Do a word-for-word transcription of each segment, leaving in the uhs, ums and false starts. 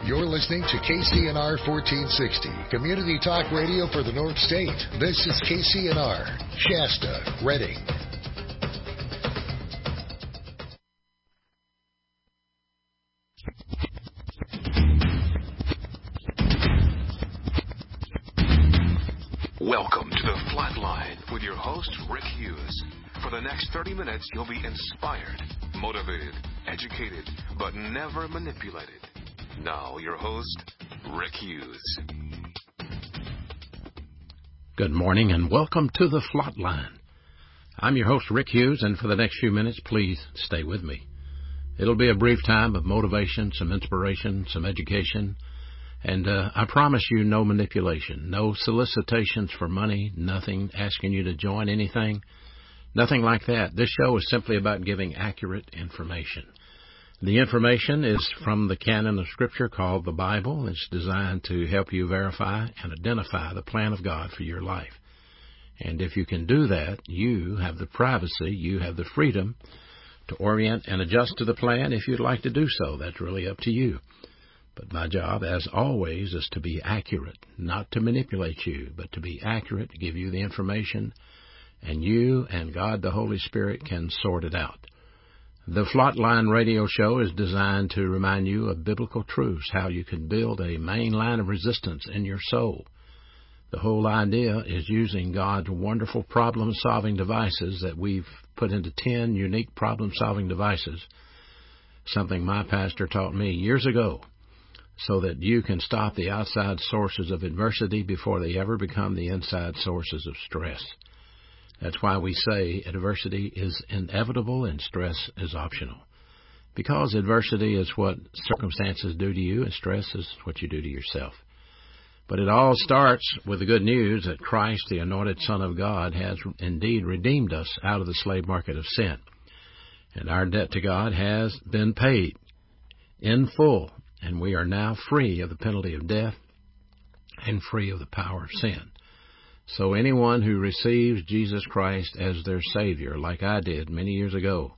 You're listening to K C N R fourteen sixty, Community Talk Radio for the North State. This is K C N R, Shasta, Redding. Welcome to the Flatline with your host, Rick Hughes. For the next thirty minutes, you'll be inspired, motivated, educated, but never manipulated. Now, your host, Rick Hughes. Good morning and welcome to the Flatline. I'm your host, Rick Hughes, and for the next few minutes, please stay with me. It'll be a brief time of motivation, some inspiration, some education, and uh, I promise you no manipulation, no solicitations for money, nothing asking you to join anything, nothing like that. This show is simply about giving accurate information. The information is from the canon of Scripture called the Bible. It's designed to help you verify and identify the plan of God for your life. And if you can do that, you have the privacy, you have the freedom to orient and adjust to the plan if you'd like to do so. That's really up to you. But my job, as always, is to be accurate, not to manipulate you, but to be accurate, to give you the information, and you and God the Holy Spirit can sort it out. The Flatline radio show is designed to remind you of biblical truths, how you can build a main line of resistance in your soul. The whole idea is using God's wonderful problem-solving devices that we've put into ten unique problem-solving devices, something my pastor taught me years ago, so that you can stop the outside sources of adversity before they ever become the inside sources of stress. That's why we say adversity is inevitable and stress is optional. Because adversity is what circumstances do to you and stress is what you do to yourself. But it all starts with the good news that Christ, the anointed Son of God, has indeed redeemed us out of the slave market of sin. And our debt to God has been paid in full, and we are now free of the penalty of death and free of the power of sin. So anyone who receives Jesus Christ as their Savior, like I did many years ago,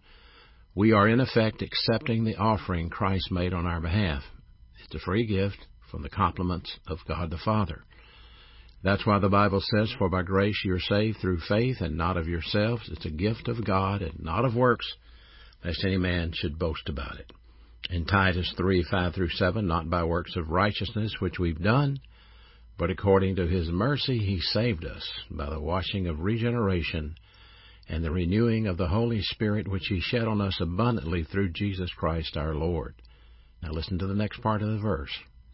we are in effect accepting the offering Christ made on our behalf. It's a free gift from the compliments of God the Father. That's why the Bible says, "For by grace you are saved through faith, and not of yourselves. It's a gift of God, and not of works, lest any man should boast about it." In Titus three, five through seven, "Not by works of righteousness which we've done, but according to His mercy He saved us by the washing of regeneration and the renewing of the Holy Spirit, which He shed on us abundantly through Jesus Christ our Lord." Now listen to the next part of the verse.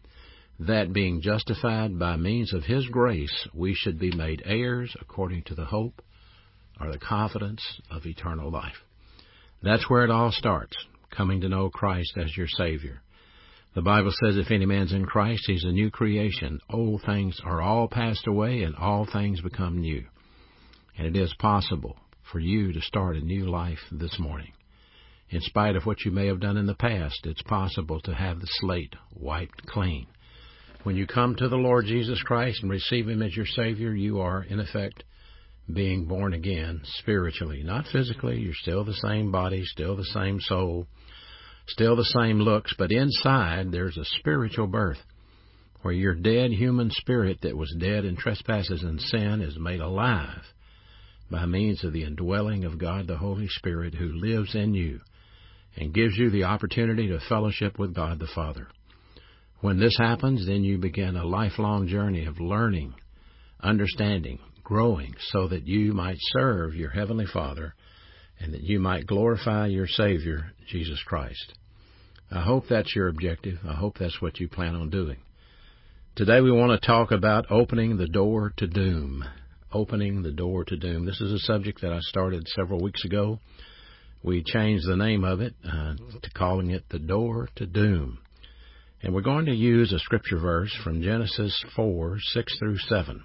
"That being justified by means of His grace, we should be made heirs according to the hope or the confidence of eternal life." That's where it all starts, coming to know Christ as your Savior. The Bible says if any man's in Christ, he's a new creation. Old things are all passed away and all things become new. And it is possible for you to start a new life this morning. In spite of what you may have done in the past, it's possible to have the slate wiped clean. When you come to the Lord Jesus Christ and receive Him as your Savior, you are, in effect, being born again spiritually. Not physically. You're still the same body, still the same soul, still the same looks, but inside there's a spiritual birth where your dead human spirit that was dead in trespasses and sin is made alive by means of the indwelling of God the Holy Spirit, who lives in you and gives you the opportunity to fellowship with God the Father. When this happens, then you begin a lifelong journey of learning, understanding, growing, so that you might serve your Heavenly Father and that you might glorify your Savior, Jesus Christ. I hope that's your objective. I hope that's what you plan on doing. Today we want to talk about opening the door to doom. Opening the door to doom. This is a subject that I started several weeks ago. We changed the name of it uh, to calling it the door to doom. And we're going to use a scripture verse from Genesis four, six through seven.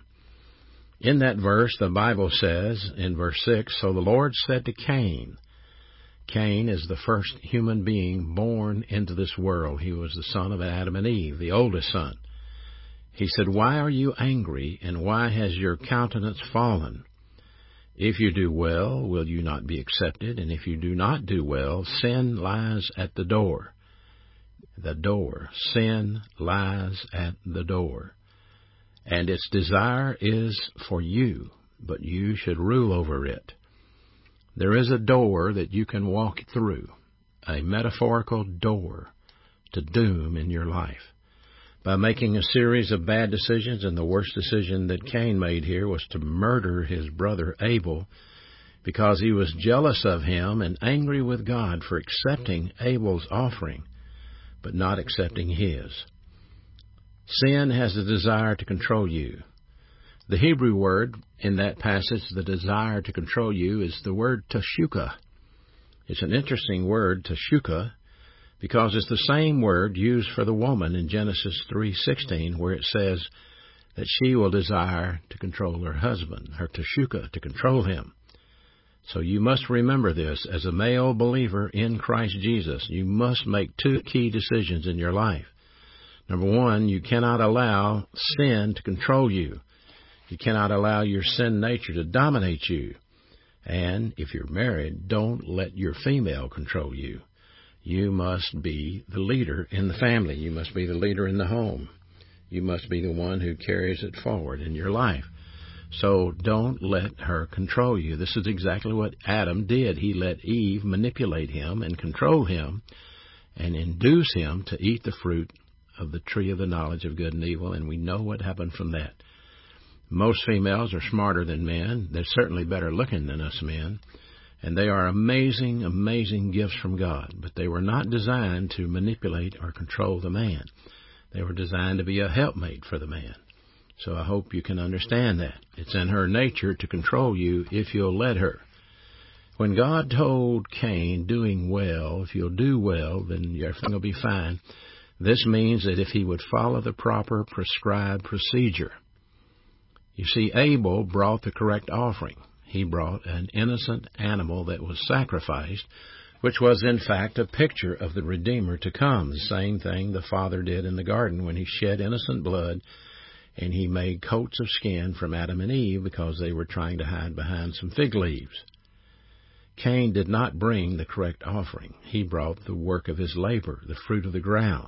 In that verse, the Bible says, in verse six, "So the Lord said to Cain," Cain is the first human being born into this world. He was the son of Adam and Eve, the oldest son. He said, "Why are you angry, and why has your countenance fallen? If you do well, will you not be accepted? And if you do not do well, sin lies at the door. the door. Sin lies at the door. And its desire is for you, but you should rule over it. There is a door that you can walk through, a metaphorical door to doom in your life. By making a series of bad decisions, and the worst decision that Cain made here was to murder his brother Abel, because he was jealous of him and angry with God for accepting Abel's offering, but not accepting his. Sin has a desire to control you. The Hebrew word in that passage, the desire to control you, is the word tashukah. It's an interesting word, tashukah, because it's the same word used for the woman in Genesis three sixteen, where it says that she will desire to control her husband, her tashukah, to control him. So you must remember this. As a male believer in Christ Jesus, you must make two key decisions in your life. Number one, you cannot allow sin to control you. You cannot allow your sin nature to dominate you. And if you're married, don't let your female control you. You must be the leader in the family. You must be the leader in the home. You must be the one who carries it forward in your life. So don't let her control you. This is exactly what Adam did. He let Eve manipulate him and control him and induce him to eat the fruit of the tree of the knowledge of good and evil, and we know what happened from that. Most females are smarter than men. They're certainly better looking than us men, and they are amazing, amazing gifts from God, but they were not designed to manipulate or control the man. They were designed to be a helpmate for the man. So I hope you can understand that. It's in her nature to control you if you'll let her. When God told Cain, doing well, if you'll do well, then everything will be fine, this means that if he would follow the proper prescribed procedure. You see, Abel brought the correct offering. He brought an innocent animal that was sacrificed, which was in fact a picture of the Redeemer to come, the same thing the Father did in the garden when he shed innocent blood and he made coats of skin from Adam and Eve because they were trying to hide behind some fig leaves. Cain did not bring the correct offering. He brought the work of his labor, the fruit of the ground.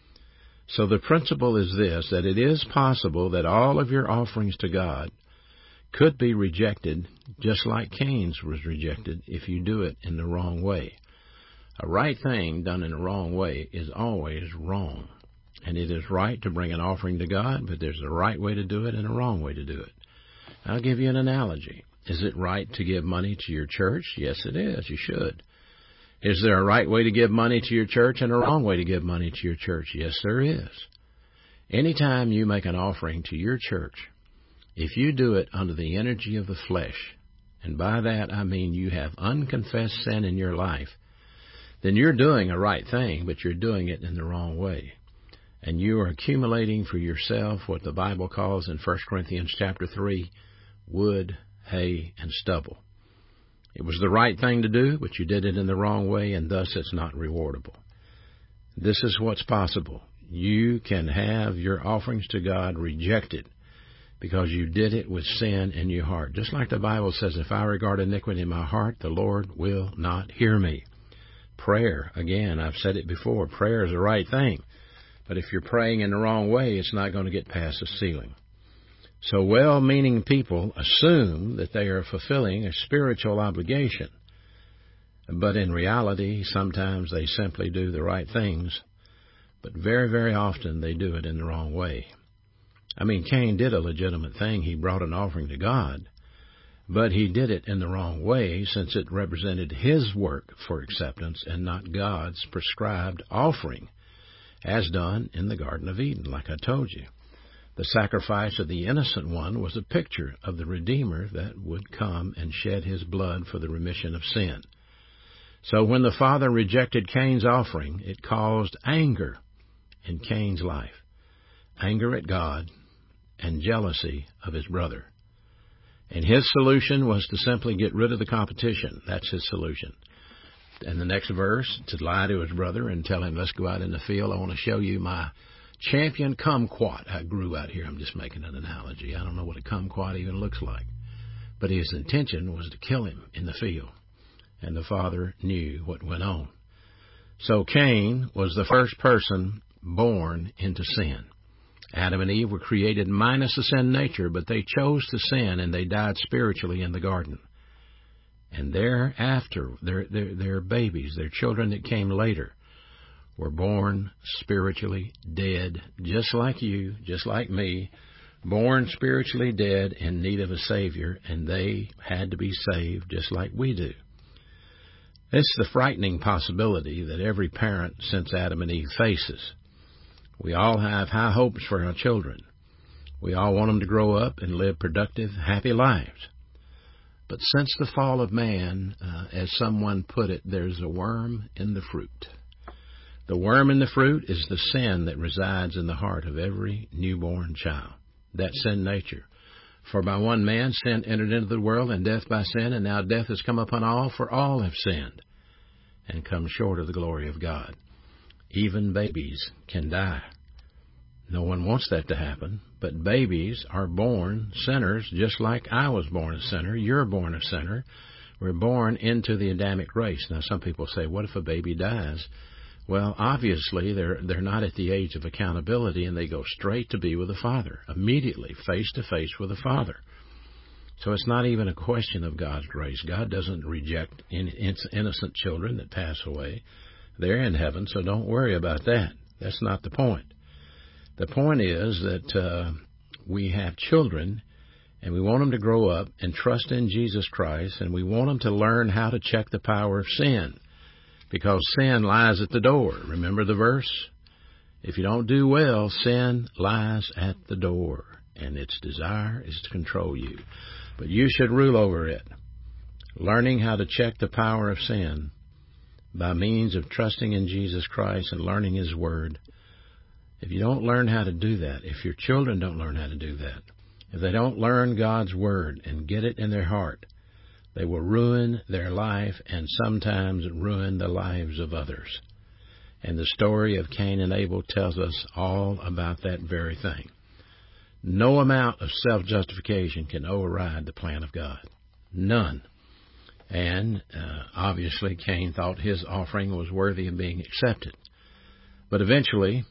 So the principle is this, that it is possible that all of your offerings to God could be rejected just like Cain's was rejected if you do it in the wrong way. A right thing done in the wrong way is always wrong. And it is right to bring an offering to God, but there's a right way to do it and a wrong way to do it. I'll give you an analogy. Is it right to give money to your church? Yes, it is. You should. Is there a right way to give money to your church and a wrong way to give money to your church? Yes, there is. Anytime you make an offering to your church, if you do it under the energy of the flesh, and by that I mean you have unconfessed sin in your life, then you're doing a right thing, but you're doing it in the wrong way. And you are accumulating for yourself what the Bible calls in First Corinthians chapter three, wood, hay, and stubble. It was the right thing to do, but you did it in the wrong way, and thus it's not rewardable. This is what's possible. You can have your offerings to God rejected because you did it with sin in your heart. Just like the Bible says, if I regard iniquity in my heart, the Lord will not hear me. Prayer, again, I've said it before, prayer is the right thing. But if you're praying in the wrong way, it's not going to get past the ceiling. So well-meaning people assume that they are fulfilling a spiritual obligation. But in reality, sometimes they simply do the right things. But very, very often they do it in the wrong way. I mean, Cain did a legitimate thing. He brought an offering to God. But he did it in the wrong way since it represented his work for acceptance and not God's prescribed offering, as done in the Garden of Eden, like I told you. The sacrifice of the innocent one was a picture of the Redeemer that would come and shed his blood for the remission of sin. So when the Father rejected Cain's offering, it caused anger in Cain's life, anger at God and jealousy of his brother. And his solution was to simply get rid of the competition. That's his solution. And the next verse, to lie to his brother and tell him, let's go out in the field. I want to show you my champion kumquat I grew out here. I'm just making an analogy. I don't know what a kumquat even looks like. But his intention was to kill him in the field. And the father knew what went on. So Cain was the first person born into sin. Adam and Eve were created minus the sin nature, but they chose to sin, and they died spiritually in the garden. And thereafter, their, their, their babies, their children that came later, were born spiritually dead, just like you, just like me, born spiritually dead in need of a Savior, and they had to be saved just like we do. It's the frightening possibility that every parent since Adam and Eve faces. We all have high hopes for our children. We all want them to grow up and live productive, happy lives. But since the fall of man, uh, as someone put it, there's a worm in the fruit. The worm in the fruit is the sin that resides in the heart of every newborn child, that sin nature. For by one man sin entered into the world, and death by sin, and now death has come upon all, for all have sinned and come short of the glory of God. Even babies can die. No one wants that to happen, but babies are born sinners, just like I was born a sinner. You're born a sinner. We're born into the Adamic race. Now, some people say, what if a baby dies? Well, obviously, they're they're not at the age of accountability, and they go straight to be with the Father, immediately, face to face with the Father. So it's not even a question of God's grace. God doesn't reject innocent children that pass away. They're in heaven, so don't worry about that. That's not the point. The point is that uh, we have children, and we want them to grow up and trust in Jesus Christ, and we want them to learn how to check the power of sin. Because sin lies at the door. Remember the verse? If you don't do well, sin lies at the door, and its desire is to control you. But you should rule over it. Learning how to check the power of sin by means of trusting in Jesus Christ and learning His Word. If you don't learn how to do that, if your children don't learn how to do that, if they don't learn God's Word and get it in their heart, they will ruin their life and sometimes ruin the lives of others. And the story of Cain and Abel tells us all about that very thing. No amount of self-justification can override the plan of God. None. And uh, obviously Cain thought his offering was worthy of being accepted. But eventually,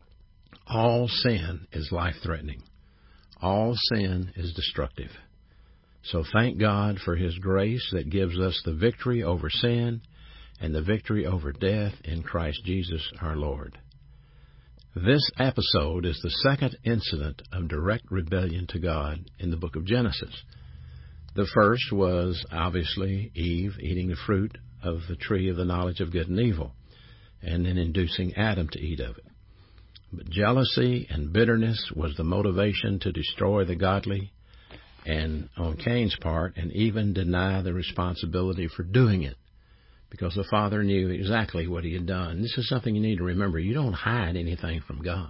all sin is life-threatening. All sin is destructive. So thank God for His grace that gives us the victory over sin and the victory over death in Christ Jesus our Lord. This episode is the second incident of direct rebellion to God in the book of Genesis. The first was, obviously, Eve eating the fruit of the tree of the knowledge of good and evil, and then inducing Adam to eat of it. But jealousy and bitterness was the motivation to destroy the godly, and on Cain's part, and even deny the responsibility for doing it, because the Father knew exactly what he had done. This is something you need to remember. You don't hide anything from God.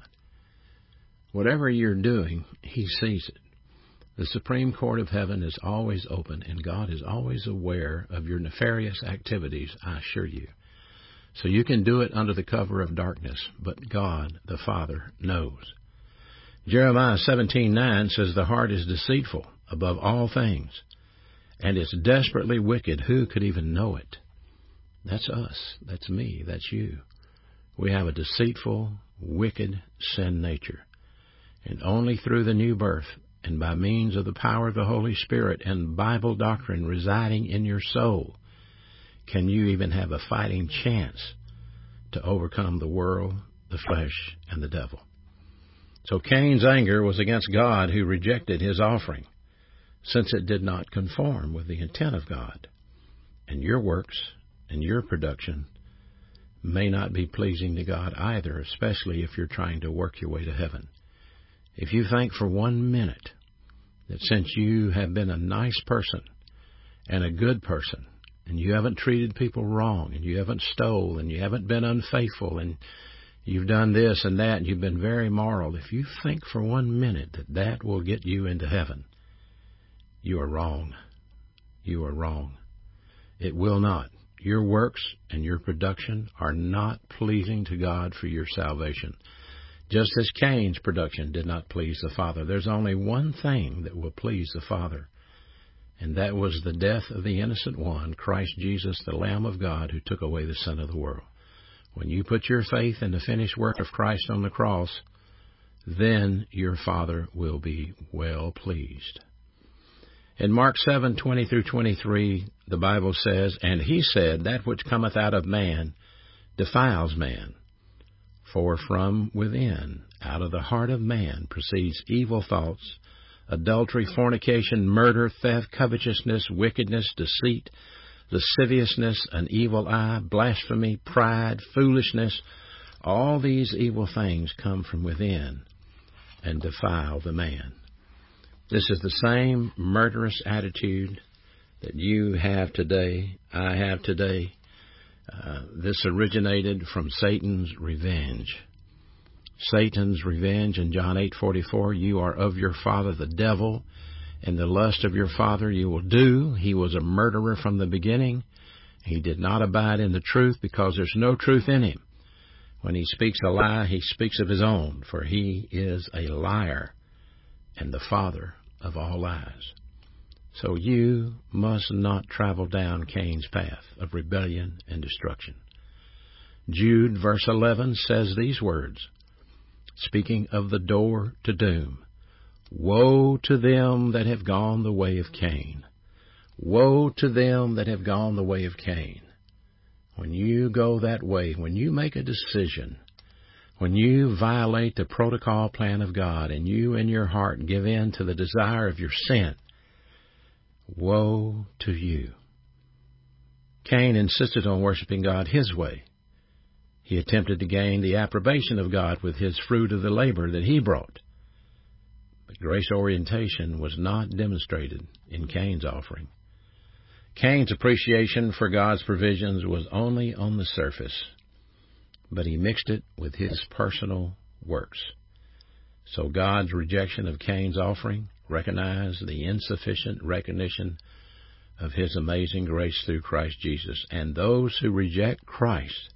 Whatever you're doing, He sees it. The Supreme Court of Heaven is always open, and God is always aware of your nefarious activities, I assure you. So you can do it under the cover of darkness, but God, the Father, knows. Jeremiah seventeen nine says, the heart is deceitful above all things, and it's desperately wicked. Who could even know it? That's us. That's me. That's you. We have a deceitful, wicked sin nature. And only through the new birth and by means of the power of the Holy Spirit and Bible doctrine residing in your soul can you even have a fighting chance to overcome the world, the flesh, and the devil. So Cain's anger was against God, who rejected his offering, since it did not conform with the intent of God. And your works and your production may not be pleasing to God either, especially if you're trying to work your way to heaven. If you think for one minute that since you have been a nice person and a good person, and you haven't treated people wrong, and you haven't stole, and you haven't been unfaithful, and you've done this and that, and you've been very moral, if you think for one minute that that will get you into heaven, you are wrong. You are wrong. It will not. Your works and your production are not pleasing to God for your salvation. Just as Cain's production did not please the Father, there's only one thing that will please the Father, and that was the death of the innocent one, Christ Jesus, the Lamb of God, who took away the sin of the world. When you put your faith in the finished work of Christ on the cross, then your Father will be well pleased. In Mark seven twenty through twenty-three, the Bible says, "And he said, That which cometh out of man defiles man. For from within, out of the heart of man, proceeds evil thoughts, adultery, fornication, murder, theft, covetousness, wickedness, deceit, lasciviousness, an evil eye, blasphemy, pride, foolishness. All these evil things come from within and defile the man." This is the same murderous attitude that you have today, I have today. Uh, this originated from Satan's revenge. Satan's revenge in John eight forty-four, "You are of your father the devil, and the lust of your father you will do." He was a murderer from the beginning. He did not abide in the truth because there's no truth in him. When he speaks a lie, he speaks of his own, for he is a liar and the father of all lies. So you must not travel down Cain's path of rebellion and destruction. Jude, verse eleven, says these words, speaking of the door to doom, "Woe to them that have gone the way of Cain. Woe to them that have gone the way of Cain." When you go that way, when you make a decision, when you violate the protocol plan of God and you in your heart give in to the desire of your sin, woe to you. Cain insisted on worshiping God his way. He attempted to gain the approbation of God with his fruit of the labor that he brought. But grace orientation was not demonstrated in Cain's offering. Cain's appreciation for God's provisions was only on the surface, but he mixed it with his personal works. So God's rejection of Cain's offering recognized the insufficient recognition of his amazing grace through Christ Jesus. And those who reject Christ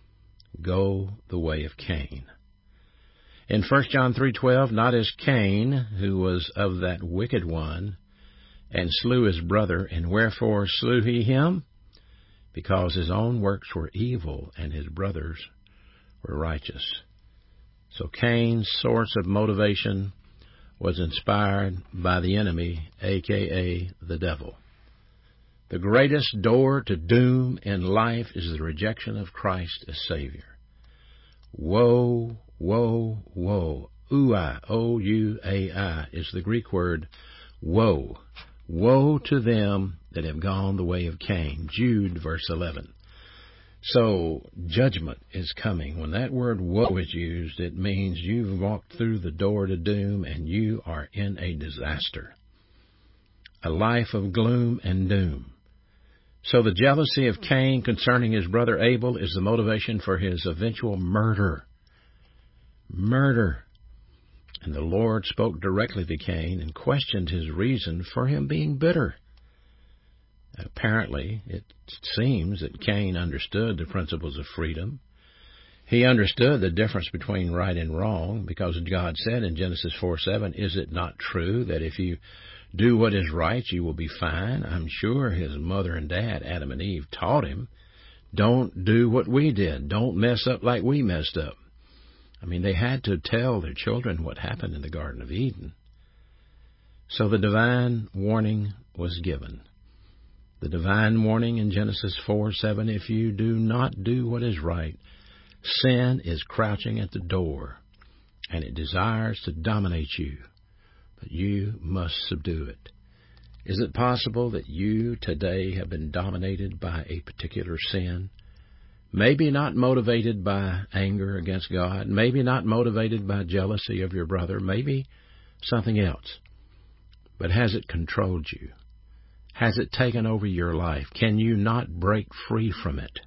go the way of Cain. In First John three twelve, "Not as Cain, who was of that wicked one, and slew his brother. And wherefore slew he him? Because his own works were evil, and his brother's were righteous." So Cain's source of motivation was inspired by the enemy, a k a the devil. The greatest door to doom in life is the rejection of Christ as Savior. Woe, woe, woe. Ouai, O U A I, is the Greek word woe. Woe to them that have gone the way of Cain. Jude, verse eleven. So judgment is coming. When that word woe is used, it means you've walked through the door to doom and you are in a disaster, a life of gloom and doom. So the jealousy of Cain concerning his brother Abel is the motivation for his eventual murder. Murder. And the Lord spoke directly to Cain and questioned his reason for him being bitter. Apparently, it seems that Cain understood the principles of freedom. He understood the difference between right and wrong, because God said in Genesis four seven, "Is it not true that if you do what is right, you will be fine?" I'm sure his mother and dad, Adam and Eve, taught him, don't do what we did. Don't mess up like we messed up. I mean, they had to tell their children what happened in the Garden of Eden. So the divine warning was given. The divine warning in Genesis four seven, if you do not do what is right, sin is crouching at the door, and it desires to dominate you, but you must subdue it. Is it possible that you today have been dominated by a particular sin? Maybe not motivated by anger against God, maybe not motivated by jealousy of your brother, maybe something else. But has it controlled you? Has it taken over your life? Can you not break free from it?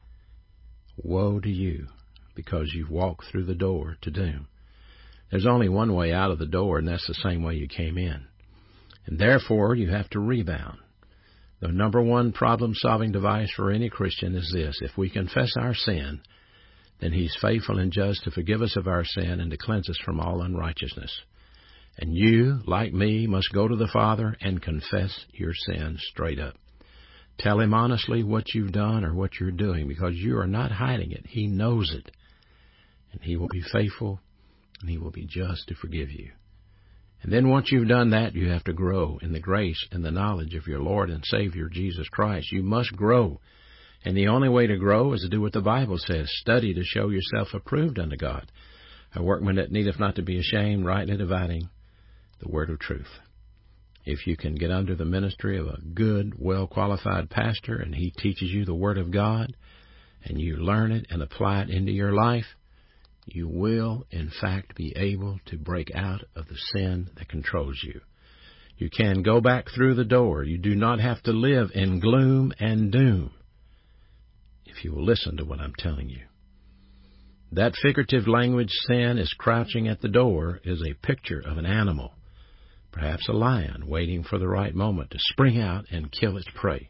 Woe to you, because you've walked through the door to doom. There's only one way out of the door, and that's the same way you came in. And therefore, you have to rebound. The number one problem-solving device for any Christian is this: if we confess our sin, then He's faithful and just to forgive us of our sin and to cleanse us from all unrighteousness. And you, like me, must go to the Father and confess your sins straight up. Tell Him honestly what you've done or what you're doing, because you are not hiding it. He knows it. And He will be faithful, and He will be just to forgive you. And then once you've done that, you have to grow in the grace and the knowledge of your Lord and Savior, Jesus Christ. You must grow. And the only way to grow is to do what the Bible says. Study to show yourself approved unto God, a workman that needeth not to be ashamed, rightly dividing the word of truth. If you can get under the ministry of a good, well-qualified pastor, and he teaches you the Word of God, and you learn it and apply it into your life, you will, in fact, be able to break out of the sin that controls you. You can go back through the door. You do not have to live in gloom and doom if you will listen to what I'm telling you. That figurative language, sin is crouching at the door, is a picture of an animal, perhaps a lion, waiting for the right moment to spring out and kill its prey.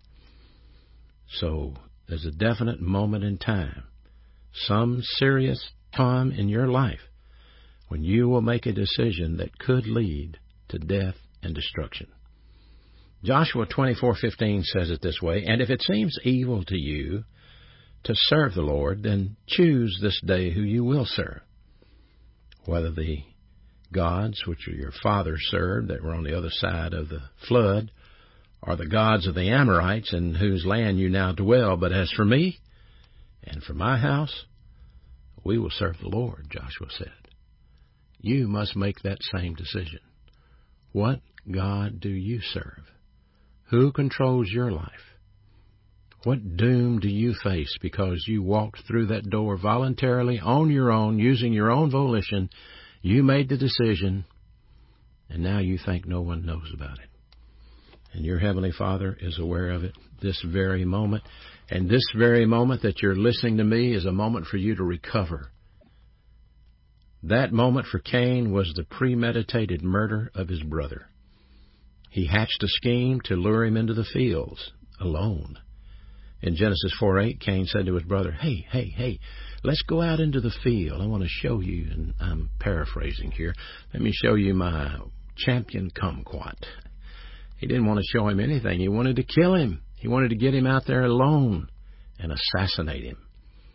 So there's a definite moment in time, some serious time in your life, when you will make a decision that could lead to death and destruction. Joshua twenty-four fifteen says it this way, "And if it seems evil to you to serve the Lord, then choose this day who you will serve, whether the gods which your fathers served that were on the other side of the flood, or the gods of the Amorites in whose land you now dwell. But as for me and for my house, we will serve the Lord," Joshua said. You must make that same decision. What God do you serve? Who controls your life? What doom do you face because you walked through that door voluntarily on your own, using your own volition? You made the decision, and now you think no one knows about it. And your Heavenly Father is aware of it this very moment. And this very moment that you're listening to me is a moment for you to recover. That moment for Cain was the premeditated murder of his brother. He hatched a scheme to lure him into the fields alone. In Genesis four eight, Cain said to his brother, hey, hey, hey, let's go out into the field. I want to show you, and I'm paraphrasing here, let me show you my champion kumquat. He didn't want to show him anything. He wanted to kill him. He wanted to get him out there alone and assassinate him.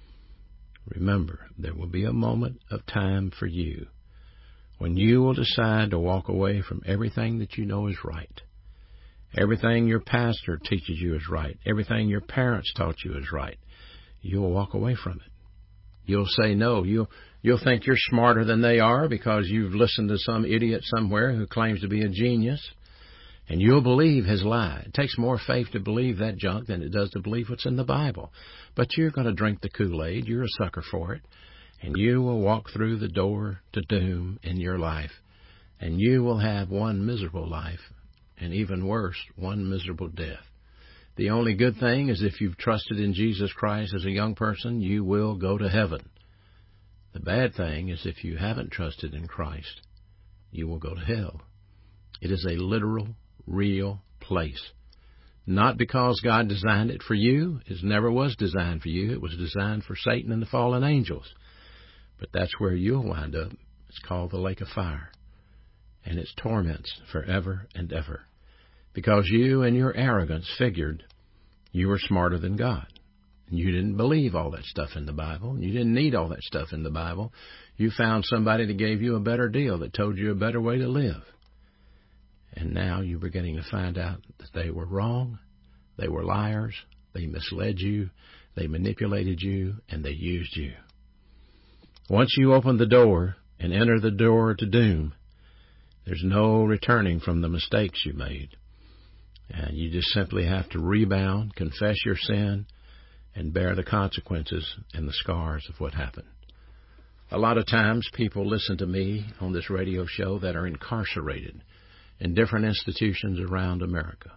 Remember, there will be a moment of time for you when you will decide to walk away from everything that you know is right. Everything your pastor teaches you is right. Everything your parents taught you is right. You'll walk away from it. You'll say no. You'll, you'll think you're smarter than they are because you've listened to some idiot somewhere who claims to be a genius. And you'll believe his lie. It takes more faith to believe that junk than it does to believe what's in the Bible. But you're going to drink the Kool-Aid. You're a sucker for it. And you will walk through the door to doom in your life. And you will have one miserable life. And even worse, one miserable death. The only good thing is if you've trusted in Jesus Christ as a young person, you will go to heaven. The bad thing is if you haven't trusted in Christ, you will go to hell. It is a literal, real place. Not because God designed it for you. It never was designed for you. It was designed for Satan and the fallen angels. But that's where you'll wind up. It's called the lake of fire. And its torments forever and ever. Because you and your arrogance figured you were smarter than God. And you didn't believe all that stuff in the Bible. You didn't need all that stuff in the Bible. You found somebody that gave you a better deal, that told you a better way to live. And now you're beginning to find out that they were wrong. They were liars. They misled you. They manipulated you. And they used you. Once you open the door and enter the door to doom, there's no returning from the mistakes you made. And you just simply have to rebound, confess your sin, and bear the consequences and the scars of what happened. A lot of times people listen to me on this radio show that are incarcerated in different institutions around America.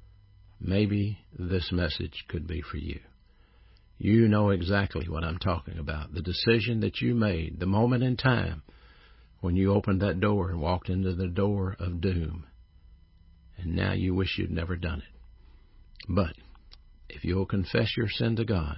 Maybe this message could be for you. You know exactly what I'm talking about. The decision that you made, the moment in time when you opened that door and walked into the door of doom. And now you wish you'd never done it. But if you'll confess your sin to God,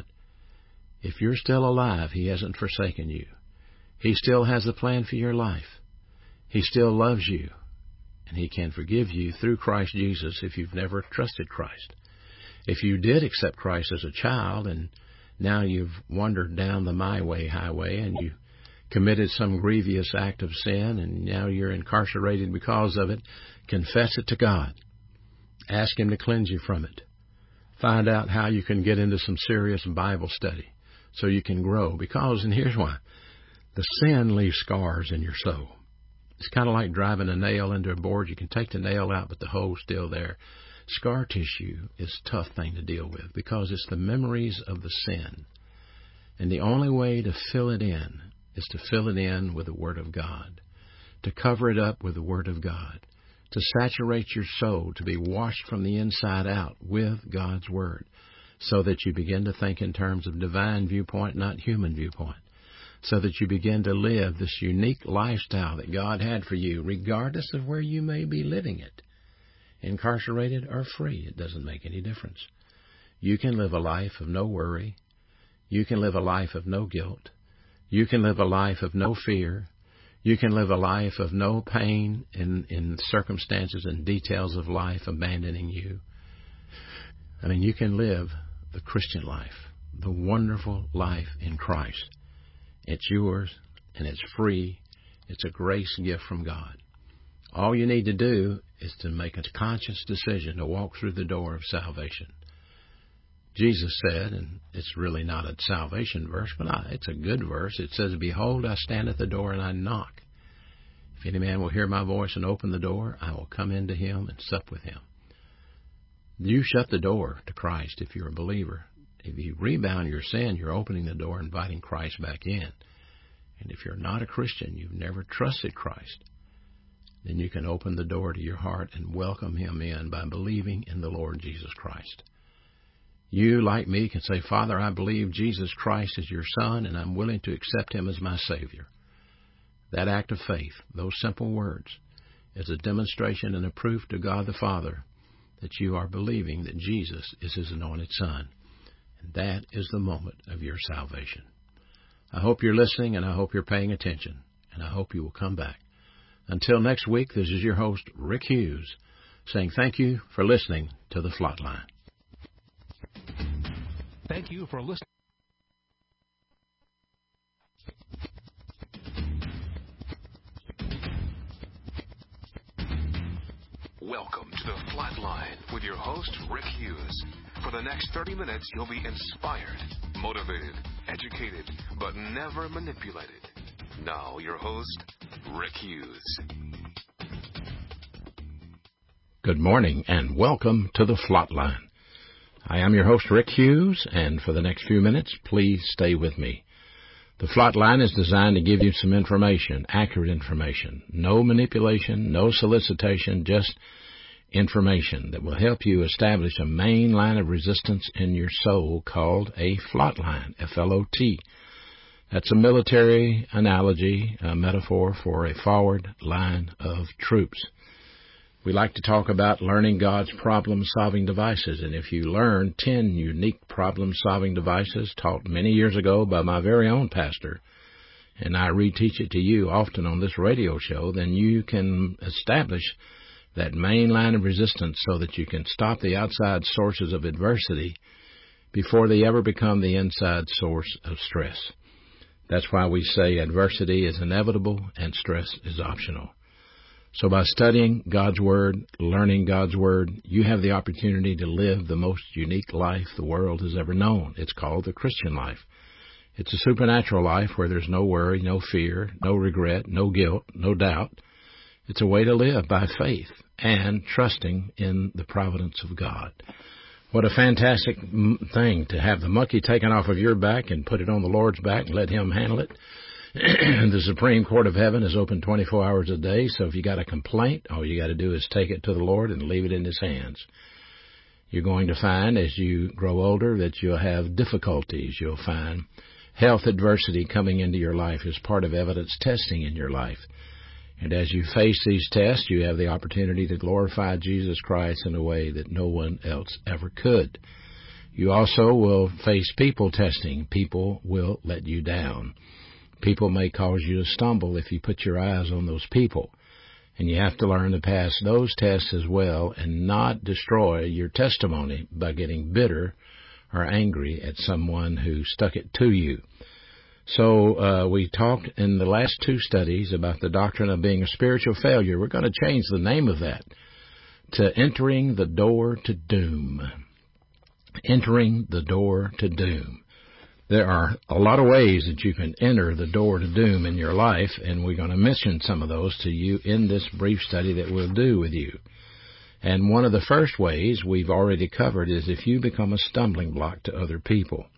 if you're still alive, He hasn't forsaken you. He still has a plan for your life. He still loves you. And He can forgive you through Christ Jesus if you've never trusted Christ. If you did accept Christ as a child and now you've wandered down the my way highway and you committed some grievous act of sin and now you're incarcerated because of it, confess it to God. Ask Him to cleanse you from it. Find out how you can get into some serious Bible study so you can grow. Because, and here's why, the sin leaves scars in your soul. It's kind of like driving a nail into a board. You can take the nail out, but the hole's still there. Scar tissue is a tough thing to deal with because it's the memories of the sin. And the only way to fill it in is to fill it in with the Word of God, to cover it up with the Word of God, to saturate your soul, to be washed from the inside out with God's Word, so that you begin to think in terms of divine viewpoint, not human viewpoint, so that you begin to live this unique lifestyle that God had for you, regardless of where you may be living it. Incarcerated or free, it doesn't make any difference. You can live a life of no worry. You can live a life of no guilt. You can live a life of no fear. You can live a life of no pain in, in circumstances and details of life abandoning you. I mean, you can live the Christian life, the wonderful life in Christ. It's yours, and it's free. It's a grace gift from God. All you need to do is to make a conscious decision to walk through the door of salvation. Jesus said, and it's really not a salvation verse, but it's a good verse. It says, "Behold, I stand at the door and I knock. If any man will hear my voice and open the door, I will come into him and sup with him." You shut the door to Christ if you're a believer. If you rebound your sin, you're opening the door, inviting Christ back in. And if you're not a Christian, you've never trusted Christ, then you can open the door to your heart and welcome Him in by believing in the Lord Jesus Christ. You, like me, can say, "Father, I believe Jesus Christ is your Son, and I'm willing to accept Him as my Savior." That act of faith, those simple words, is a demonstration and a proof to God the Father that you are believing that Jesus is His anointed Son. And that is the moment of your salvation. I hope you're listening, and I hope you're paying attention, and I hope you will come back. Until next week, this is your host, Rick Hughes, saying thank you for listening to The Flatline. Thank you for listening. Welcome to The Flatline with your host, Rick Hughes. For the next thirty minutes, you'll be inspired, motivated, educated, but never manipulated. Now, your host, Rick Hughes. Good morning, and welcome to The Flatline. I am your host, Rick Hughes, and for the next few minutes, please stay with me. The Flatline is designed to give you some information, accurate information. No manipulation, no solicitation, just information that will help you establish a main line of resistance in your soul called a flot line, F L O T. That's a military analogy, a metaphor for a forward line of troops. We like to talk about learning God's problem-solving devices, and if you learn ten unique problem-solving devices taught many years ago by my very own pastor, and I reteach it to you often on this radio show, then you can establish that main line of resistance so that you can stop the outside sources of adversity before they ever become the inside source of stress. That's why we say adversity is inevitable and stress is optional. So by studying God's Word, learning God's Word, you have the opportunity to live the most unique life the world has ever known. It's called the Christian life. It's a supernatural life where there's no worry, no fear, no regret, no guilt, no doubt. It's a way to live by faith and trusting in the providence of God. What a fantastic thing to have the monkey taken off of your back and put it on the Lord's back and let Him handle it. The Supreme Court of Heaven is open twenty-four hours a day, so if you got a complaint, all you got to do is take it to the Lord and leave it in His hands. You're going to find as you grow older that you'll have difficulties. You'll find health adversity coming into your life as part of evidence testing in your life. And as you face these tests, you have the opportunity to glorify Jesus Christ in a way that no one else ever could. You also will face people testing. People will let you down. People may cause you to stumble if you put your eyes on those people. And you have to learn to pass those tests as well and not destroy your testimony by getting bitter or angry at someone who stuck it to you. So uh, we talked in the last two studies about the doctrine of being a spiritual failure. We're going to change the name of that to entering the door to doom. Entering the door to doom. There are a lot of ways that you can enter the door to doom in your life, and we're going to mention some of those to you in this brief study that we'll do with you. And one of the first ways we've already covered is if you become a stumbling block to other people.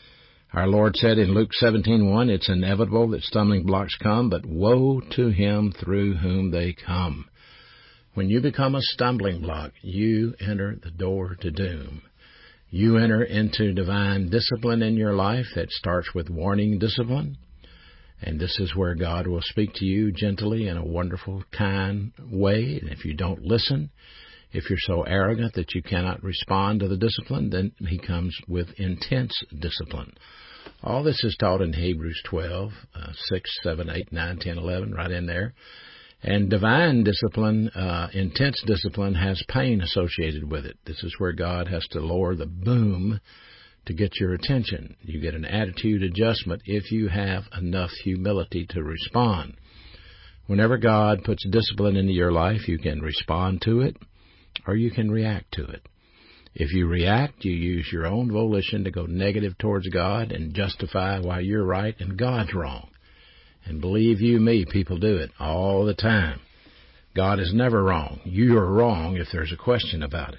Our Lord said in Luke seventeen one, it's inevitable that stumbling blocks come, but woe to him through whom they come. When you become a stumbling block, you enter the door to doom. You enter into divine discipline in your life that starts with warning discipline. And this is where God will speak to you gently in a wonderful, kind way. And if you don't listen, if you're so arrogant that you cannot respond to the discipline, then he comes with intense discipline. All this is taught in Hebrews twelve, uh, six, seven, eight, nine, ten, eleven, right in there. And divine discipline, uh, intense discipline, has pain associated with it. This is where God has to lower the boom to get your attention. You get an attitude adjustment if you have enough humility to respond. Whenever God puts discipline into your life, you can respond to it or you can react to it. If you react, you use your own volition to go negative towards God and justify why you're right and God's wrong. And believe you me, people do it all the time. God is never wrong. You are wrong if there's a question about it.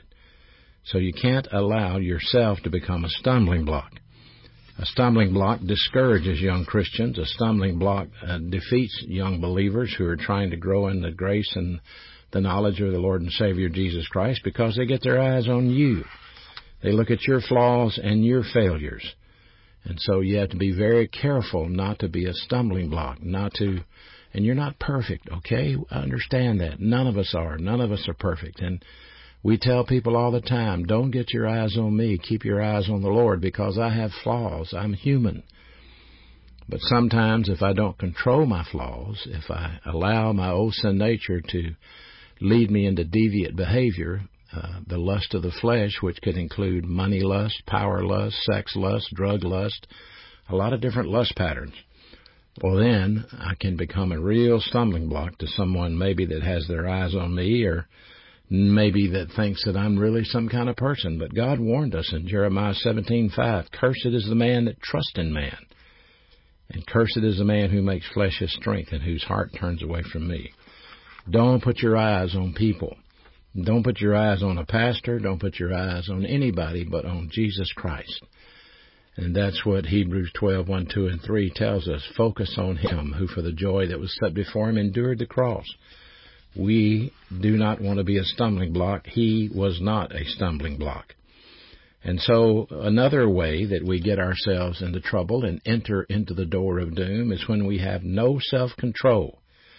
So you can't allow yourself to become a stumbling block. A stumbling block discourages young Christians. A stumbling block uh, defeats young believers who are trying to grow in the grace and the knowledge of the Lord and Savior Jesus Christ because they get their eyes on you. They look at your flaws and your failures. And so you have to be very careful not to be a stumbling block, not to, and you're not perfect, okay? I understand that. None of us are. None of us are perfect. And we tell people all the time, don't get your eyes on me. Keep your eyes on the Lord because I have flaws. I'm human. But sometimes if I don't control my flaws, if I allow my old sin nature to lead me into deviant behavior, Uh, the lust of the flesh, which could include money lust, power lust, sex lust, drug lust, a lot of different lust patterns. Well, then I can become a real stumbling block to someone maybe that has their eyes on me or maybe that thinks that I'm really some kind of person. But God warned us in Jeremiah seventeen five, cursed is the man that trusts in man, and cursed is the man who makes flesh his strength and whose heart turns away from me. Don't put your eyes on people. Don't put your eyes on a pastor. Don't put your eyes on anybody but on Jesus Christ. And that's what Hebrews twelve, one, two, and three tells us. Focus on him who for the joy that was set before him endured the cross. We do not want to be a stumbling block. He was not a stumbling block. And so another way that we get ourselves into trouble and enter into the door of doom is when we have no self-control.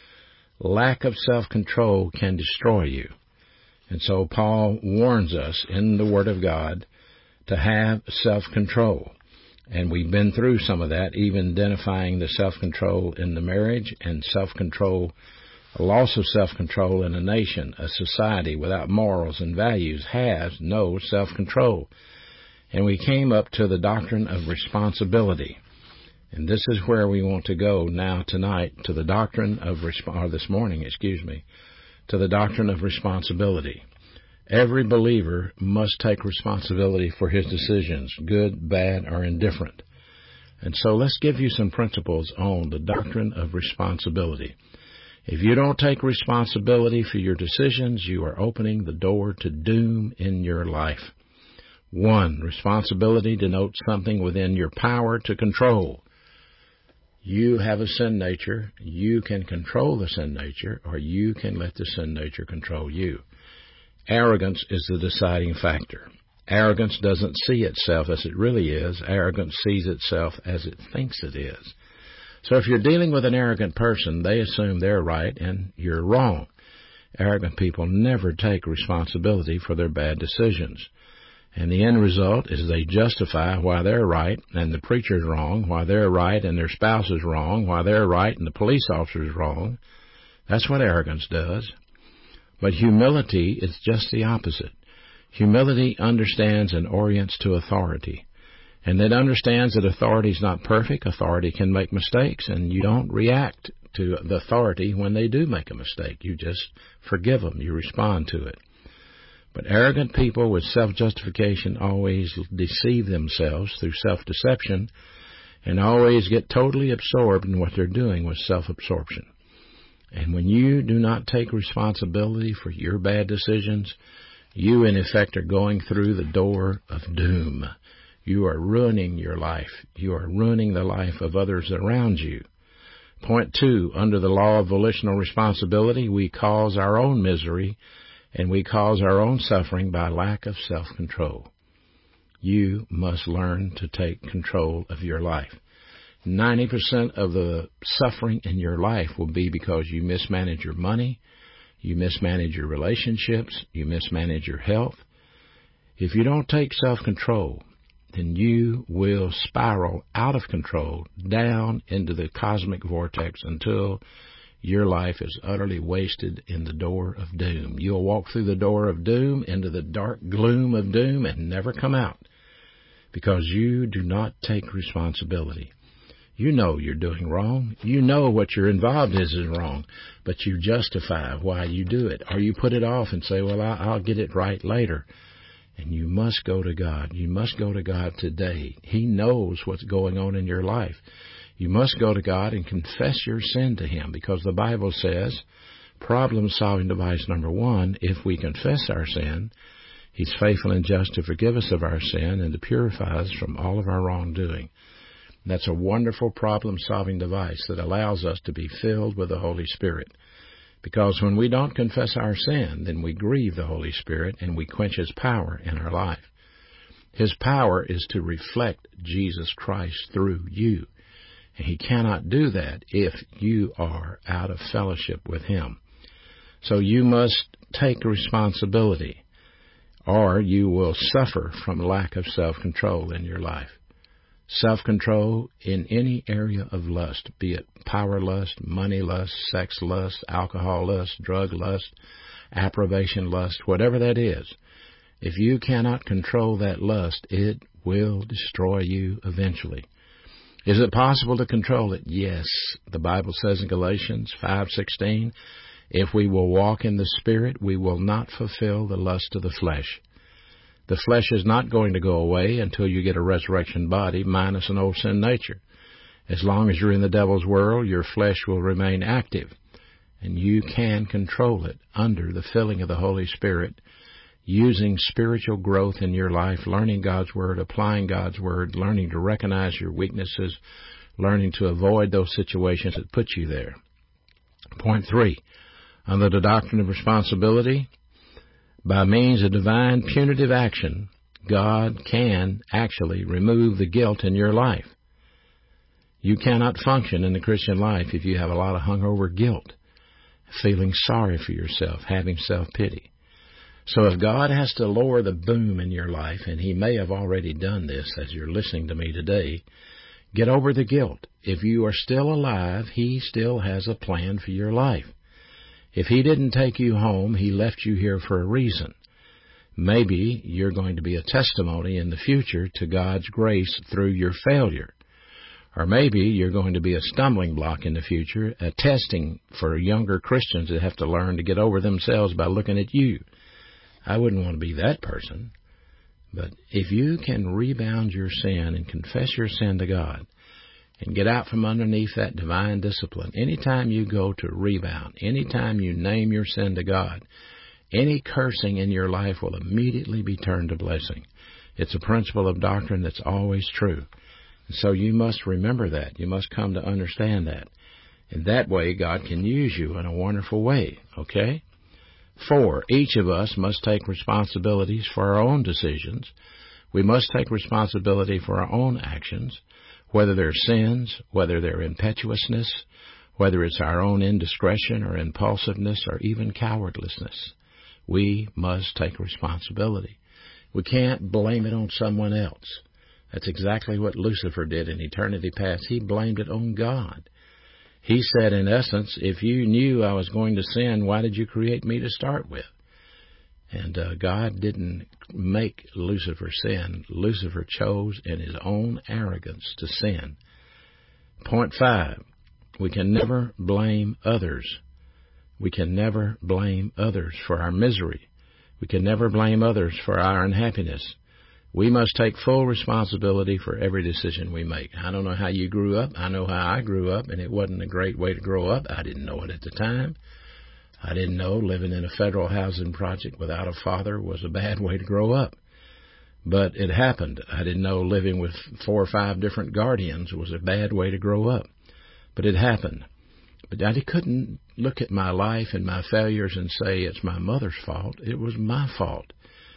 Lack of self-control can destroy you. And so Paul warns us in the Word of God to have self-control. And we've been through some of that, even identifying the self-control in the marriage and self-control, a loss of self-control in a nation. A society without morals and values has no self-control. And we came up to the doctrine of responsibility. And this is where we want to go now tonight, to the doctrine of, or this morning, excuse me, to the doctrine of responsibility. Every believer must take responsibility for his decisions, good, bad, or indifferent. And so let's give you some principles on the doctrine of responsibility. If you don't take responsibility for your decisions, you are opening the door to doom in your life. One, responsibility denotes something within your power to control. You have a sin nature. You can control the sin nature, or you can let the sin nature control you. Arrogance is the deciding factor. Arrogance doesn't see itself as it really is. Arrogance sees itself as it thinks it is. So if you're dealing with an arrogant person, they assume they're right and you're wrong. Arrogant people never take responsibility for their bad decisions. And the end result is they justify why they're right and the preacher's wrong, why they're right and their spouse is wrong, why they're right and the police officer's wrong. That's what arrogance does. But humility is just the opposite. Humility understands and orients to authority. And it understands that authority is not perfect. Authority can make mistakes, and you don't react to the authority when they do make a mistake. You just forgive them. You respond to it. But arrogant people with self-justification always deceive themselves through self-deception and always get totally absorbed in what they're doing with self-absorption. And when you do not take responsibility for your bad decisions, you in effect are going through the door of doom. You are ruining your life. You are ruining the life of others around you. Point two, under the law of volitional responsibility, we cause our own misery and we cause our own suffering by lack of self-control. You must learn to take control of your life. ninety percent of the suffering in your life will be because you mismanage your money, you mismanage your relationships, you mismanage your health. If you don't take self-control, then you will spiral out of control down into the cosmic vortex until your life is utterly wasted in the door of doom. You'll walk through the door of doom into the dark gloom of doom and never come out because you do not take responsibility. You know you're doing wrong. You know what you're involved in is wrong, but you justify why you do it. Or you put it off and say, well, I'll get it right later. And you must go to God. You must go to God today. He knows what's going on in your life. You must go to God and confess your sin to Him, because the Bible says, problem-solving device number one, if we confess our sin, He's faithful and just to forgive us of our sin and to purify us from all of our wrongdoing. That's a wonderful problem-solving device that allows us to be filled with the Holy Spirit. Because when we don't confess our sin, then we grieve the Holy Spirit and we quench His power in our life. His power is to reflect Jesus Christ through you. And He cannot do that if you are out of fellowship with Him. So you must take responsibility, or you will suffer from lack of self-control in your life. Self-control in any area of lust, be it power lust, money lust, sex lust, alcohol lust, drug lust, approbation lust, whatever that is. If you cannot control that lust, it will destroy you eventually. Is it possible to control it? Yes. The Bible says in Galatians five sixteen, if we will walk in the Spirit, we will not fulfill the lust of the flesh. The flesh is not going to go away until you get a resurrection body minus an old sin nature. As long as you're in the devil's world, your flesh will remain active, and you can control it under the filling of the Holy Spirit, using spiritual growth in your life, learning God's Word, applying God's Word, learning to recognize your weaknesses, learning to avoid those situations that put you there. Point three, under the doctrine of responsibility, by means of divine punitive action, God can actually remove the guilt in your life. You cannot function in the Christian life if you have a lot of hungover guilt, feeling sorry for yourself, having self-pity. So if God has to lower the boom in your life, and He may have already done this as you're listening to me today, get over the guilt. If you are still alive, He still has a plan for your life. If He didn't take you home, He left you here for a reason. Maybe you're going to be a testimony in the future to God's grace through your failure. Or maybe you're going to be a stumbling block in the future, a testing for younger Christians that have to learn to get over themselves by looking at you. I wouldn't want to be that person. But if you can rebound your sin and confess your sin to God and get out from underneath that divine discipline, anytime you go to rebound, anytime you name your sin to God, any cursing in your life will immediately be turned to blessing. It's a principle of doctrine that's always true. So you must remember that. You must come to understand that. And that way God can use you in a wonderful way, okay? Four, each of us must take responsibilities for our own decisions. We must take responsibility for our own actions, whether they're sins, whether they're impetuousness, whether it's our own indiscretion or impulsiveness or even cowardlessness. We must take responsibility. We can't blame it on someone else. That's exactly what Lucifer did in eternity past. He blamed it on God. He said, in essence, if you knew I was going to sin, why did you create me to start with? And uh, God didn't make Lucifer sin. Lucifer chose in his own arrogance to sin. Point five, we can never blame others. We can never blame others for our misery. We can never blame others for our unhappiness. We must take full responsibility for every decision we make. I don't know how you grew up. I know how I grew up, and it wasn't a great way to grow up. I didn't know it at the time. I didn't know living in a federal housing project without a father was a bad way to grow up. But it happened. I didn't know living with four or five different guardians was a bad way to grow up. But it happened. But I couldn't look at my life and my failures and say it's my mother's fault. It was my fault.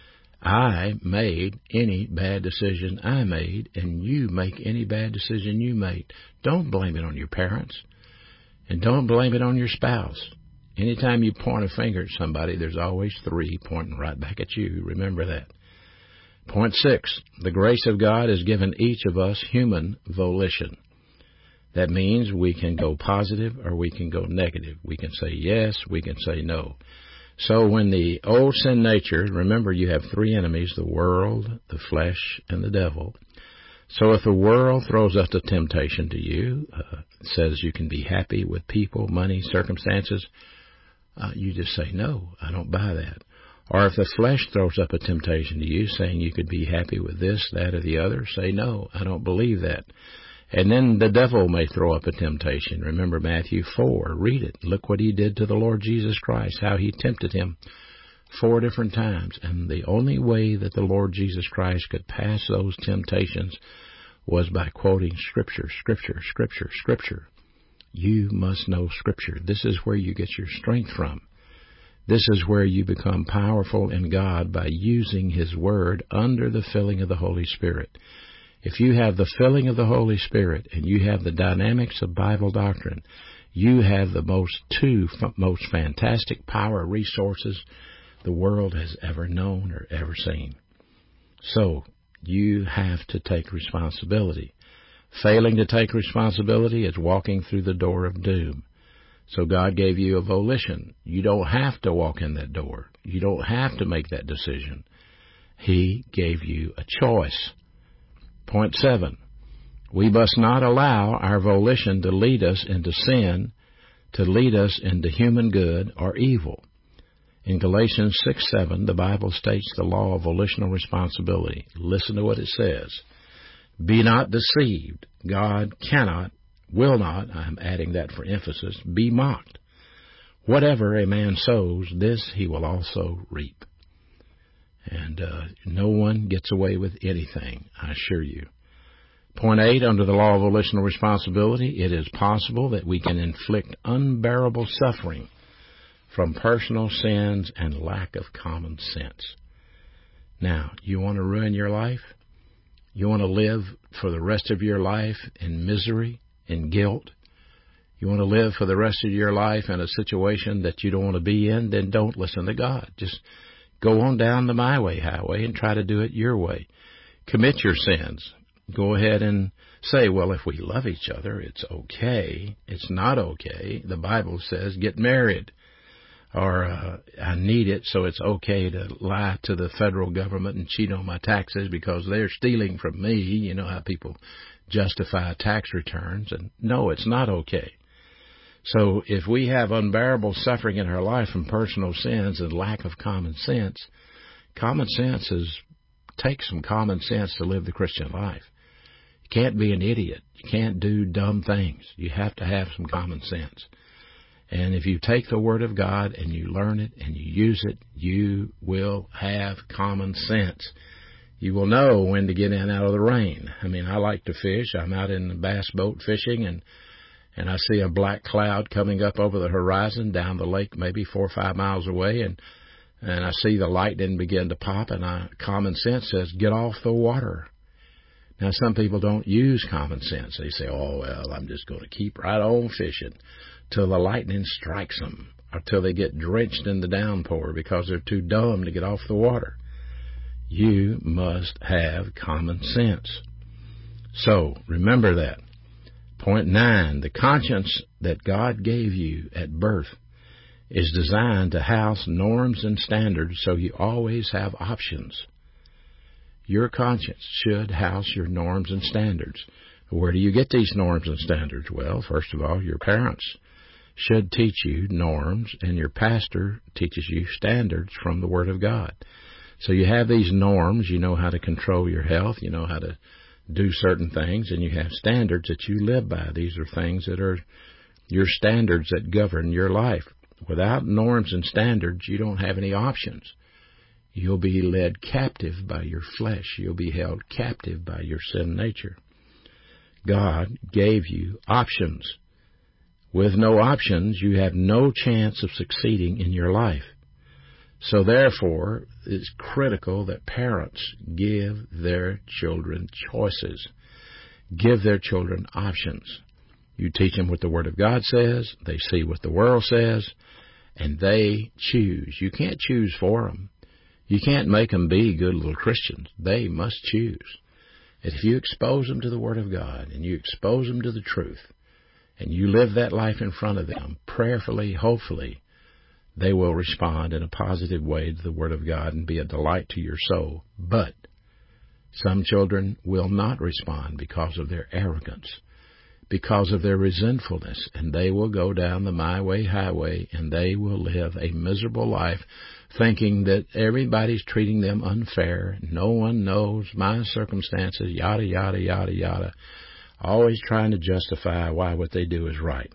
I made any bad decision I made, and you make any bad decision you made. Don't blame it on your parents, and don't blame it on your spouse. Anytime you point a finger at somebody, there's always three pointing right back at you. Remember that. Point six, the grace of God has given each of us human volition. That means we can go positive or we can go negative. We can say yes, we can say no. So when the old sin nature, remember you have three enemies, the world, the flesh, and the devil. So if the world throws up a temptation to you, uh, says you can be happy with people, money, circumstances, uh, you just say, no, I don't buy that. Or if the flesh throws up a temptation to you, saying you could be happy with this, that, or the other, say, no, I don't believe that. And then the devil may throw up a temptation. Remember Matthew four. Read it. Look what he did to the Lord Jesus Christ, how he tempted him four different times. And the only way that the Lord Jesus Christ could pass those temptations was by quoting Scripture, Scripture, Scripture, Scripture. You must know Scripture. This is where you get your strength from. This is where you become powerful in God by using His Word under the filling of the Holy Spirit. If you have the filling of the Holy Spirit and you have the dynamics of Bible doctrine, you have the most two f- most fantastic power resources the world has ever known or ever seen. So you have to take responsibility. Failing to take responsibility is walking through the door of doom. So God gave you a volition. You don't have to walk in that door. You don't have to make that decision. He gave you a choice. Point seven, we must not allow our volition to lead us into sin, to lead us into human good or evil. In Galatians six seven, the Bible states the law of volitional responsibility. Listen to what it says. Be not deceived. God cannot, will not, I'm adding that for emphasis, be mocked. Whatever a man sows, this he will also reap. And uh, no one gets away with anything, I assure you. Point eight, under the law of volitional responsibility, it is possible that we can inflict unbearable suffering from personal sins and lack of common sense. Now, you want to ruin your life? You want to live for the rest of your life in misery, in guilt? You want to live for the rest of your life in a situation that you don't want to be in? Then don't listen to God. Just go on down the my way highway and try to do it your way. Commit your sins. Go ahead and say, well, if we love each other, it's okay. It's not okay. The Bible says get married. Or uh, I need it, so it's okay to lie to the federal government and cheat on my taxes because they're stealing from me. You know how people justify tax returns. And no, it's not okay. So if we have unbearable suffering in our life from personal sins and lack of common sense, common sense is take some common sense to live the Christian life. You can't be an idiot. You can't do dumb things. You have to have some common sense. And if you take the Word of God and you learn it and you use it, you will have common sense. You will know when to get in out of the rain. I mean, I like to fish. I'm out in the bass boat fishing, and and I see a black cloud coming up over the horizon down the lake maybe four or five miles away, and and I see the lightning begin to pop, and I, common sense says, get off the water. Now, some people don't use common sense. They say, oh, well, I'm just going to keep right on fishing till the lightning strikes them or till they get drenched in the downpour because they're too dumb to get off the water. You must have common sense. So, remember that. Point nine, the conscience that God gave you at birth is designed to house norms and standards so you always have options. Your conscience should house your norms and standards. Where do you get these norms and standards? Well, first of all, your parents should teach you norms, and your pastor teaches you standards from the Word of God. So you have these norms, you know how to control your health, you know how to do certain things, and you have standards that you live by. These are things that are your standards that govern your life. Without norms and standards, you don't have any options. You'll be led captive by your flesh. You'll be held captive by your sin nature. God gave you options. With no options, you have no chance of succeeding in your life. So therefore, it's critical that parents give their children choices. Give their children options. You teach them what the Word of God says, they see what the world says, and they choose. You can't choose for them. You can't make them be good little Christians. They must choose. And if you expose them to the Word of God, and you expose them to the truth, and you live that life in front of them, prayerfully, hopefully, they will respond in a positive way to the Word of God and be a delight to your soul. But some children will not respond because of their arrogance, because of their resentfulness, and they will go down the my way highway, and they will live a miserable life thinking that everybody's treating them unfair. No one knows my circumstances, yada, yada, yada, yada. Always trying to justify why what they do is right.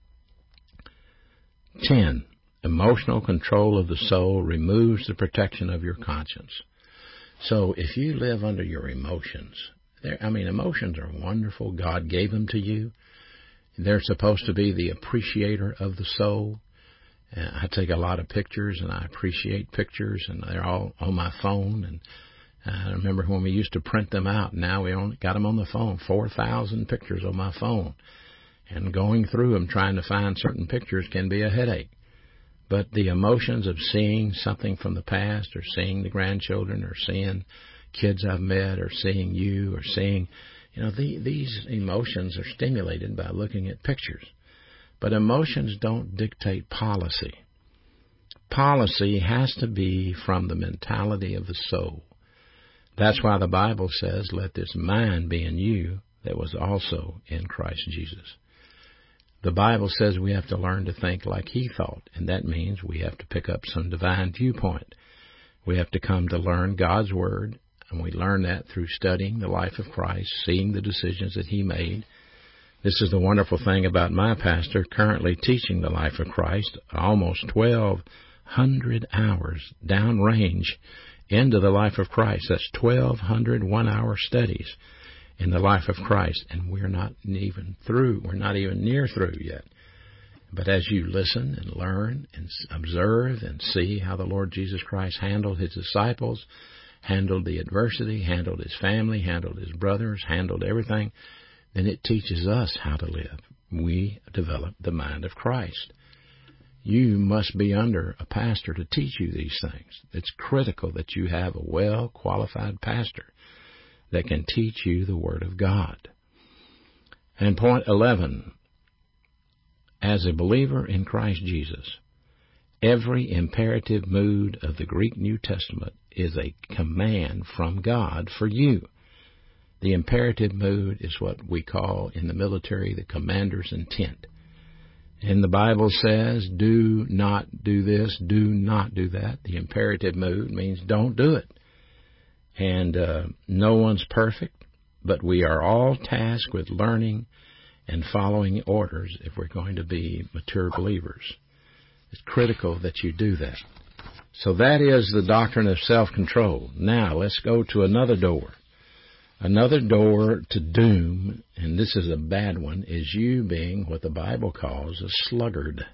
Ten. Emotional control of the soul removes the protection of your conscience. So if you live under your emotions, I mean, emotions are wonderful. God gave them to you. They're supposed to be the appreciator of the soul. And I take a lot of pictures, and I appreciate pictures, and they're all on my phone. And I remember when we used to print them out. Now we only got them on the phone, four thousand pictures on my phone. And going through them, trying to find certain pictures can be a headache. But the emotions of seeing something from the past, or seeing the grandchildren, or seeing kids I've met, or seeing you, or seeing, you know, the, these emotions are stimulated by looking at pictures. But emotions don't dictate policy. Policy has to be from the mentality of the soul. That's why the Bible says, let this mind be in you that was also in Christ Jesus. The Bible says we have to learn to think like He thought, and that means we have to pick up some divine viewpoint. We have to come to learn God's Word, and we learn that through studying the life of Christ, seeing the decisions that He made. This is the wonderful thing about my pastor currently teaching the life of Christ, almost twelve hundred hours downrange into the life of Christ. That's twelve hundred one-hour studies in the life of Christ, and we're not even through. We're not even near through yet. But as you listen and learn and observe and see how the Lord Jesus Christ handled His disciples, handled the adversity, handled His family, handled His brothers, handled everything, then it teaches us how to live. We develop the mind of Christ. You must be under a pastor to teach you these things. It's critical that you have a well-qualified pastor that can teach you the Word of God. And point eleven, as a believer in Christ Jesus, every imperative mood of the Greek New Testament is a command from God for you. The imperative mood is what we call in the military the commander's intent. And the Bible says, do not do this, do not do that. The imperative mood means don't do it. And uh, no one's perfect, but we are all tasked with learning and following orders if we're going to be mature believers. It's critical that you do that. So that is the doctrine of self-control. Now let's go to another door. Another door to doom, and this is a bad one, is you being what the Bible calls a sluggard.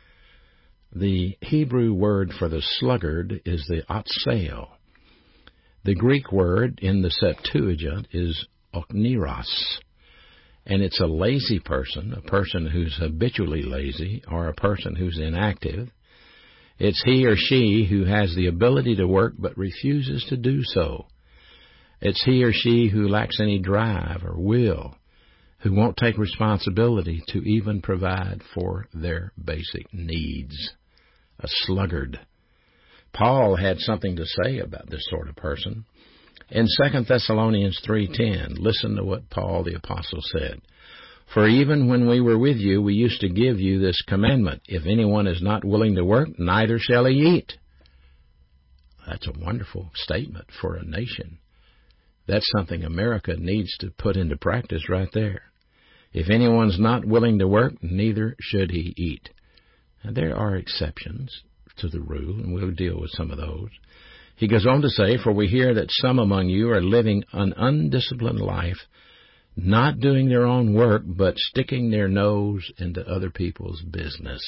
The Hebrew word for the sluggard is the otsael. The Greek word in the Septuagint is okneros, and it's a lazy person, a person who's habitually lazy, or a person who's inactive. It's he or she who has the ability to work but refuses to do so. It's he or she who lacks any drive or will. who won't take responsibility to even provide for their basic needs. A sluggard. Paul had something to say about this sort of person. In Second Thessalonians three ten, listen to what Paul the Apostle said. For even when we were with you, we used to give you this commandment, if anyone is not willing to work, neither shall he eat. That's a wonderful statement for a nation. That's something America needs to put into practice right there. If anyone's not willing to work, neither should he eat. Now, there are exceptions to the rule, and we'll deal with some of those. He goes on to say, for we hear that some among you are living an undisciplined life, not doing their own work, but sticking their nose into other people's business.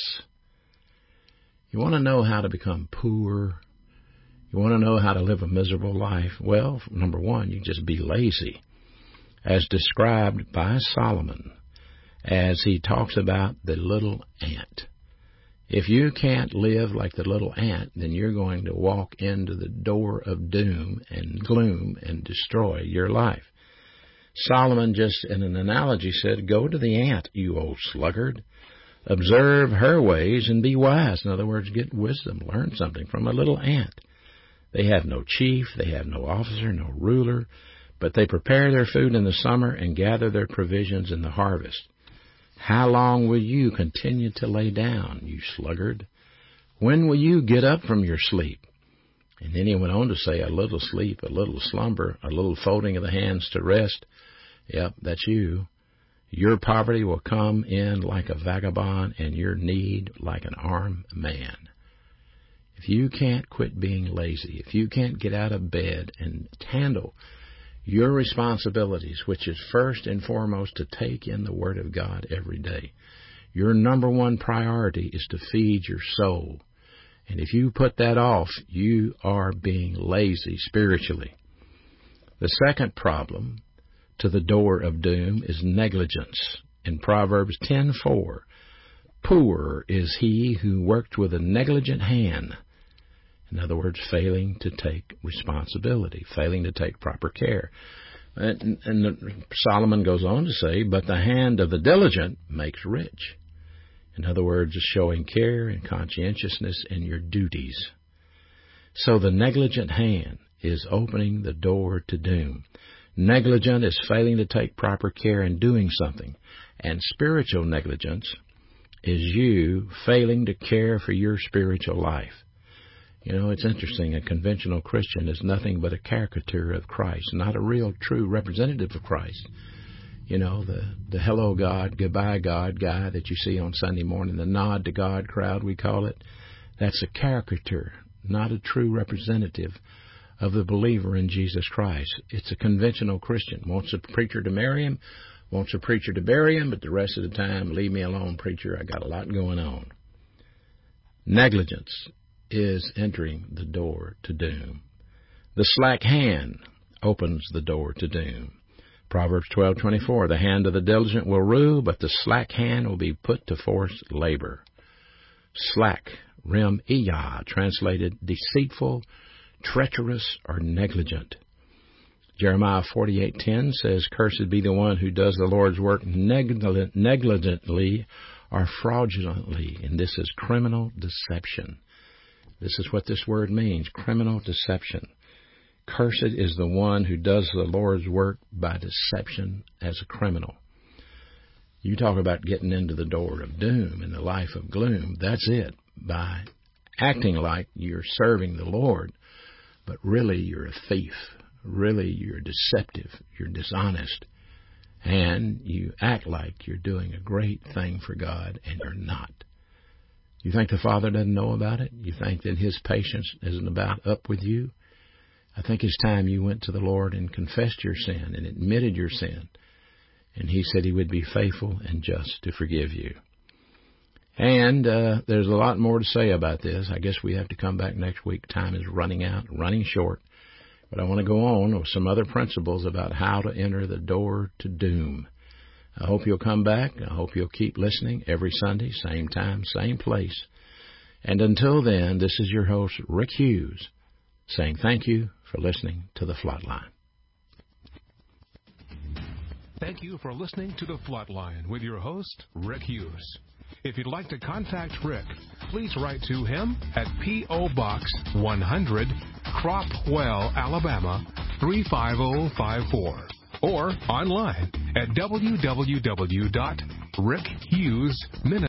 You want to know how to become poor? You want to know how to live a miserable life? Well, number one, you just be lazy, as described by Solomon, as he talks about the little ant. If you can't live like the little ant, then you're going to walk into the door of doom and gloom and destroy your life. Solomon, just in an analogy, said, go to the ant, you old sluggard. Observe her ways and be wise. In other words, get wisdom. Learn something from a little ant. They have no chief, they have no officer, no ruler, but they prepare their food in the summer and gather their provisions in the harvest. How long will you continue to lay down, you sluggard? When will you get up from your sleep? And then he went on to say, a little sleep, a little slumber, a little folding of the hands to rest. Yep, that's you. Your poverty will come in like a vagabond and your need like an armed man. If you can't quit being lazy, if you can't get out of bed and handle your responsibilities, which is first and foremost to take in the Word of God every day, your number one priority is to feed your soul. And if you put that off, you are being lazy spiritually. The second problem to the door of doom is negligence. In Proverbs ten four, poor is he who worked with a negligent hand. In other words, failing to take responsibility, failing to take proper care. And, and the, Solomon goes on to say, but the hand of the diligent makes rich. In other words, showing care and conscientiousness in your duties. So the negligent hand is opening the door to doom. Negligent is failing to take proper care in doing something. And spiritual negligence is you failing to care for your spiritual life. You know, it's interesting. A conventional Christian is nothing but a caricature of Christ, not a real, true representative of Christ. You know, the, the hello God, goodbye God guy that you see on Sunday morning, the nod to God crowd, we call it, that's a caricature, not a true representative of the believer in Jesus Christ. It's a conventional Christian. Wants a preacher to marry him, wants a preacher to bury him, but the rest of the time, leave me alone, preacher, I got a lot going on. Negligence is entering the door to doom. The slack hand opens the door to doom. Proverbs twelve twenty-four, the hand of the diligent will rule, but the slack hand will be put to forced labor. Slack, rem iyah, translated deceitful, treacherous, or negligent. Jeremiah forty-eight ten says, cursed be the one who does the Lord's work negligently or fraudulently, and this is criminal deception. This is what this word means, criminal deception. Cursed is the one who does the Lord's work by deception as a criminal. You talk about getting into the door of doom and the life of gloom. That's it. By acting like you're serving the Lord, but really you're a thief. Really you're deceptive. You're dishonest. And you act like you're doing a great thing for God, and you're not. You think the Father doesn't know about it? You think that His patience isn't about up with you? I think it's time you went to the Lord and confessed your sin and admitted your sin. And He said He would be faithful and just to forgive you. And uh, there's a lot more to say about this. I guess we have to come back next week. Time is running out, running short. But I want to go on with some other principles about how to enter the door to doom. I hope you'll come back. I hope you'll keep listening every Sunday, same time, same place. And until then, this is your host, Rick Hughes, saying thank you for listening to The Flatline. Thank you for listening to The Flatline with your host, Rick Hughes. If you'd like to contact Rick, please write to him at P O. Box one hundred, Cropwell, Alabama three five zero five four, or online at w w w dot rick hughes minnesota